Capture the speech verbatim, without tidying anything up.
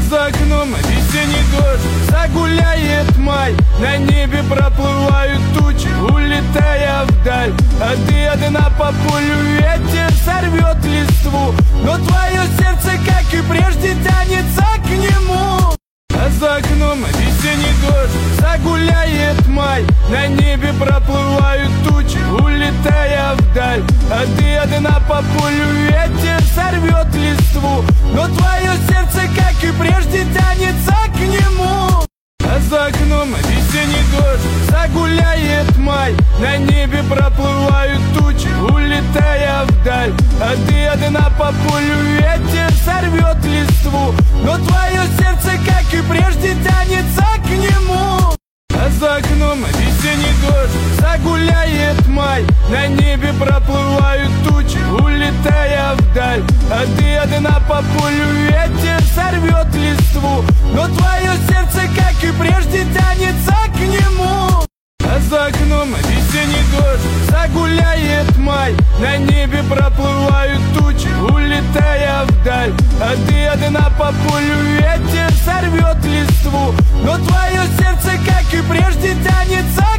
За окном весенний дождь, загуляет май. На небе проплывают тучи, улетая вдаль. А ты одна по полю, ветер сорвет листву, но твое сердце, как и прежде, тянется к нему. А за окном весенний дождь, загуляет май. На небе проплывают тучи, улетая вдаль. А ты одна по полю, ветер сорвет листву, но твое сердце, как и прежде, тянется к нему. А за окном весенний дождь, загуляет май. На небе проплывают тучи, улетая вдаль. А ты одна по полю, ветер сорвет листву, но твое сердце, как и прежде, тянется к нему. А за окном весенний дождь, загуляет май. На небе проплывают тучи, улетая вдаль. А ты одна по полю, ветер сорвет листву, но твое сердце, как и прежде, тянется к нему. А за окном весенний дождь, загуляет май. На небе проплывают тучи, улетая вдаль. А ты одна по полю, ветер сорвет листву, но твое сердце, как и прежде, тянется